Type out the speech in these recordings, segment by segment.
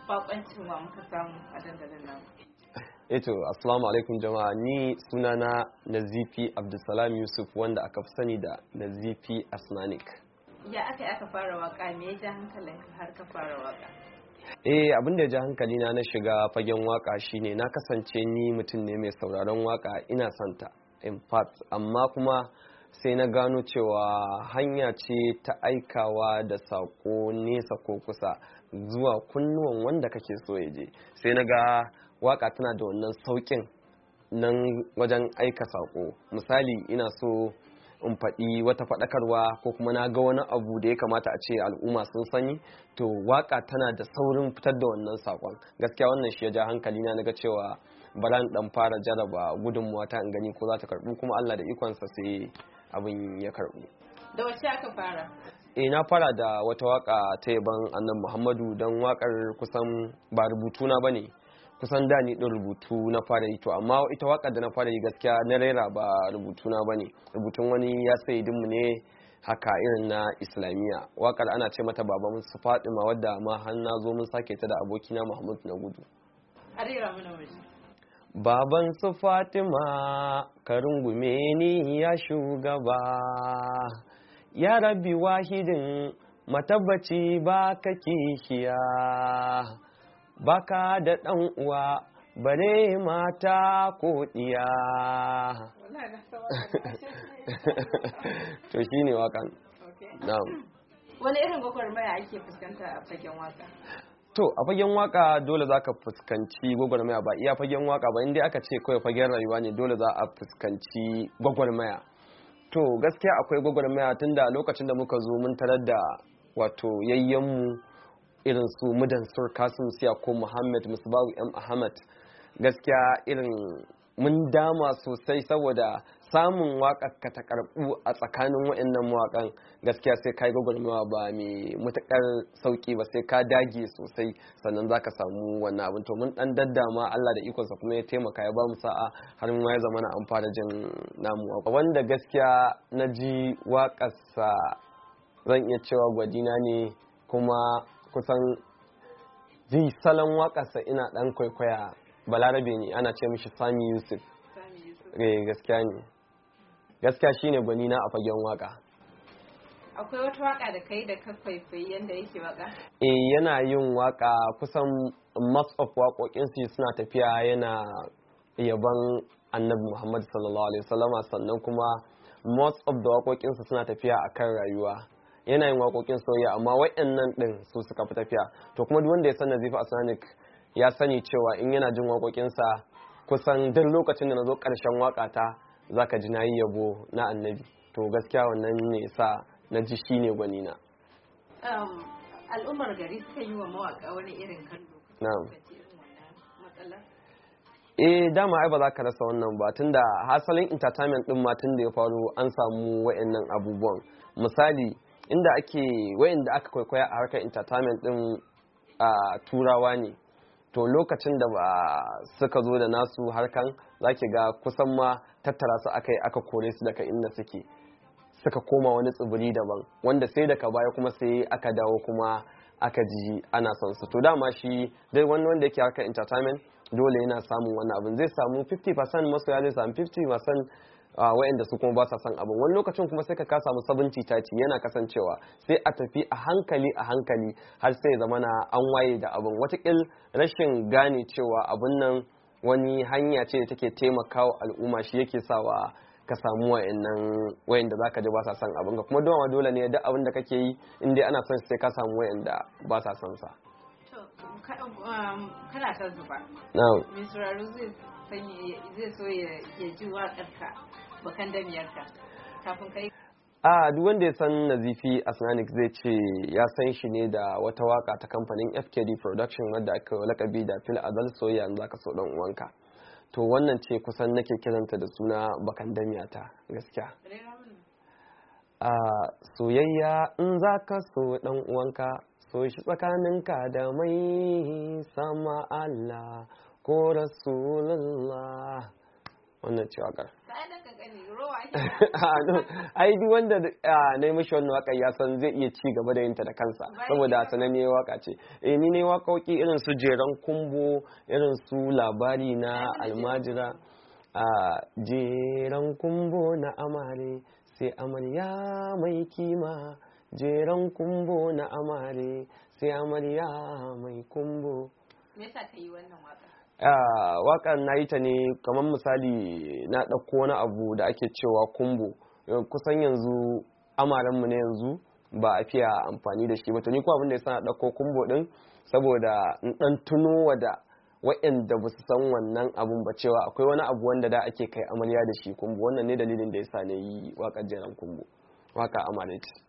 bakoncin wa muka samu a dandalin nan. Eto, assalamu alaikum jama'a, ni sunana Nazifi Abdulsalam Yusuf wanda aka fi sani da Nazifi Asnanik. Ya aka fara waka, me ya ja hankalinka har ka fara waka? Abin da ya ja hankalina na shiga fagen waka shine na kasance ni mutum ne mai sauraron waka, ina santa in fact, amma kuma sai na gano cewa hanya ce ta aikawa da sako nesa ko kusa zuwa kunnuwan wanda kake so ya je. Sai na ga waka tana da wannan saukin nan wajen aika sako. Misali, ina so in faɗi wata faɗakarwa ko kuma na ga wani abu da ya kamata a ce al'umma sun sani, to waka tana da saurin fitar da wannan sakon. Gaskiya wannan shi ya ja hankali na ga cewa bara dan fara jaraba gudunmuwa ta in gani ko za ta karɓu, kuma Allah da ikonsa sai abin ya karɓu. Da wacce aka fara? Na fara da wata waka ta yaban Annabi Muhammadu, don wakar kusan ba rubutuna bane, kusan da ni din rubutu na fara yi, to amma ita wakar da na fara yi gaskiya na rera ba rubutuna bane, rubutun wani ya sayidinmu ne haka irin na Islamiyya. Wakar ana ce mata Baban su Fatima, wadda ma har na zo mun sake ta da abokina Muhammad na gudu. A rera mana waje. Baban su Fatima ka rungume ni ya shugaba, ya rabbi wahidin matabbaci ba ka kishiya, baka da ɗan uwa bare mata ko ɗiya. To shi ne wakan. Wani irin gwagwarmaya ake fuskanta a fagen waka? To a fagen waka dole za ka fuskanci gwagwarmaya, ba iya fagen waka ba, inda aka ce kawai fagen rayuwa ne dole za a fuskanci gwagwarmaya. To gaskiya akwai gwagwarmaya tunda lokacin da muka zo mun tarar da wato yayyenmu irin su Mudan Sur Kasim Siya ko Muhammad Musbahu M Ahmad, gaskiya irin mun dama sosai saboda samun waƙar ka ta karɓu a tsakanin waɗannan mawaƙan. Gaskiya sai ka yi gwagwarmawa ba mai matuƙar sauƙi ba, sai ka dage sosai sannan za ka samu wannan abin. To mun ɗan daddama, Allah da ikonsa kuma ya taimaka ya ba mu sa'a har ma ya zama na an fara jin namu. Wanda gaskiya na ji waƙarsa zan iya cewa gwadina ne, kuma kusan ji salon waƙarsa ina ɗan kwaikwaya. Balarabe ne, ana ce mishi Sami Yusuf. Gaskiya ne, gaskiya shine gwanina a fagen waka. Akwai wata waka da kai da ka kwaikwayi yanda yake waka? Yana yin waka, kusan most of waƙoƙinsu suna tafiya yana yaban Annabi Muhammad sallallahu alaihi wasallama, sannan kuma most of the waƙoƙinsu suna tafiya akan rayuwa. Yana yin waƙoƙin soyayya, amma waɗannan ɗin su suka fi tafiya. To kuma duk wanda ya san Nazifi Asnanik ya sani cewa in yana jin waƙoƙinsa, kusan duk lokacin da na zo ƙarshen waƙata za ka ji na yi yabo na Annabi. To gaskiya wannan ne sa na ji shi ne gwanina. Al'ummar gari suka yi wa mawaƙa wani irin kallo? Dama ai ba za ka rasa wannan ba, tunda hasalin entertainment din ma tun da ya faru an samu wayannan abubuwan. Misali, inda wayanda aka kwaikwaya a harkar entertainment din turawa ne, to lokacin da ba suka zo da nasu harkan, zaki ga kusan ma tattara su aka kore su daga inda suka koma wani tsibiri daban, wanda sai daga baya kuma sai aka dawo kuma aka ji ana son su. To dama shi dai wanda yake harkar entertainment dole yana samun wani abin, zai samu 50% masoya, zai samu 50% wa'anda su kuma ba sa son abin. Wani lokacin kuma sai ka samu 70-30, yana kasancewa sai a tafi a hankali har sai zama na an waye da abin. Watakil rashin gane cewa abin nan wani hanya ce da take taimakawa al'umma, shi yake sawa ka samu wa'anda za ka ji ba sa son abin ka. Kuma dole ne duk abin da kake yi in dai ana son sai ka samu wa'anda ba sa son sa. Kana ta zuba. Mai sauraro zai so ya ji waƙarka, bakan damiyarka, kafin kai. Duk wanda ya san Nazifi Asnanik zai ce ya san shi ne da wata waka ta kamfanin FKD Production wadda aka lakabi da Fil Azal Soyayya in zaka so dan uwanka. To wannan ce kusan nake kiranta da suna bakan damiyata gaskiya. Soyayya in zaka so dan uwanka, so shi tsakaninka da mai sama Allah ko Rasulullah. wannan ce wakar. rowa ai duk wanda na yi mishi wannan wakar ya san zai iya ci gaba da yinta da kansa saboda sananniyar waka ce. Ni ne waƙoƙi irin su Jeran Kumbo, irin su Labari na Almajira, Jeran Kumbo na amare sai amarya mai kima, Jeran Kumbo na amare sai amarya mai kumbo. Me yasa ka yi wannan waka? Waƙar na yi ta ne kamar misali na ɗauko wani abu da ake cewa kumbo. Kusan yanzu amaranmu na yanzu ba a fiya amfani da shi ba. To ni ko abin da ya sa na ɗauko kumbo ɗin saboda in ɗan tuno da waɗanda ba su san wannan abun ba cewa akwai wani abu wanda da ake kai amarya da shi kumbo. Wannan ne dalilin da ya sa na yi waƙar Jeran Kumbo, waƙa amare ce.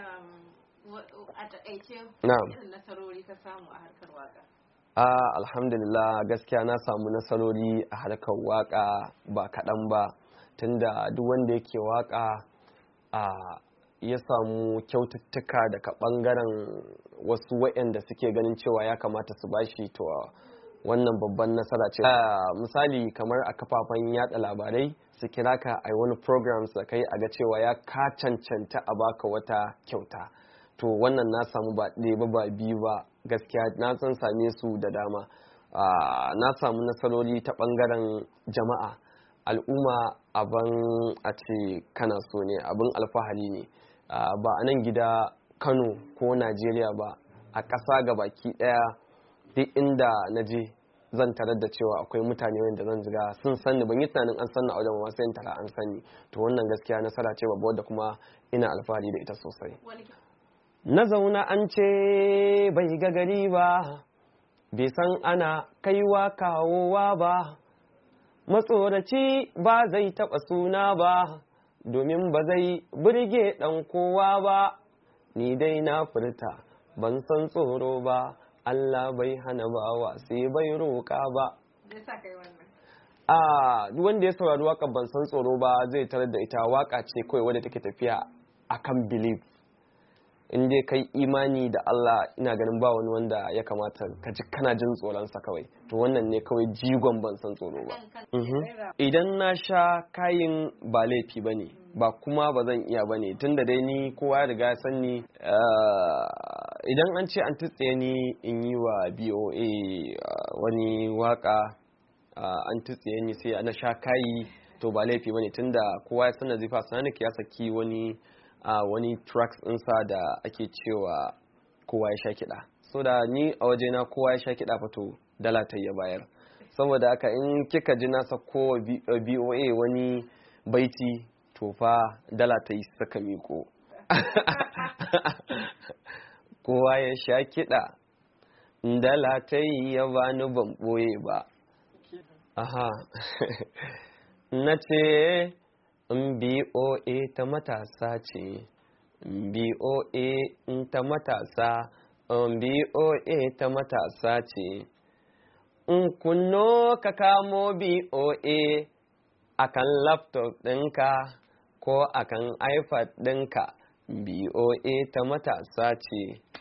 A taƙaice irin nasarori ka samu a harkar waƙa? Alhamdulillah gaskiya na samu nasarori a harkar waka ba kaɗan ba, tunda duk wanda yake waka ya samu kyaututtuka daga ɓangaren wasu waɗanda suke ganin cewa ya kamata su bashi, to wannan babban nasara ce. Misali kamar a kafafen yada labarai su kira ka a wani programs da kai a ga cewa ya ka cancanta a baka wata kyauta, to wannan na samu ba ɗaya ba biyu ba, gaskiya na san same su da dama. Na samu nasarori ta ɓangaren jama'a, al'umma abin a ce kana so ne, abin alfahari ne, ba a nan gida Kano ko Najeriya ba, a ƙasa ga baki ɗaya duk inda na je zan tarar da cewa akwai mutane wanda zan jiga sun sanni, ban yi tunanin an sanni a wajen ma sai in tara an sanni, to wannan gaskiya nasara ce babba wadda kuma ina alfahari da ita sosai. Na zauna an ce bai ga gari ba, bai san ana kaiwa kawowa ba, matsoraci ba zai taɓa suna ba, domin ba zai burge ɗan kowa ba, ni dai na furta ban san tsoro ba, Allah bai hana bawa sai bai roƙa ba. Duk wanda ya saurari waƙar ban san tsoro ba zai tarar da ita waƙa ce kawai wadda take tafiya akan belief. In dai kai imani da Allah, ina ganin ba wani wanda ya kamata ka ji kana jin tsoronsa kawai, to wannan ne kawai jigon ban san tsoro ba. Idan na sha kayin ba laifi ba ne, ba kuma ba zan iya ba ne, tun da dai ni kowa ya riga ya san ni. Idan an ce an tutse ni in yi wa BOA wani waka, an tutse ni sai na sha kayi, to ba laifi ba ne, tun da kowa ya san da Nazifi Asnanik ya saki wani tracks ɗinsa da ake cewa kowa ya sha kiɗa. So da ni a wajena kowa ya sha kiɗa fato dala ta ya bayar. Saboda haka in kika ji na sako BOA wani baiti, to fa dala ta yi saka miko. Kowa ya sha kiɗa dala ta yi ya bani ban ɓoye ba. Na ce BOA ta matasa ce, BOA ta matasa, BOA ta matasa ce. In kunno ka kamo BOA akan laptop ɗinka ko akan iPad ɗinka, BOA ta matasa ce.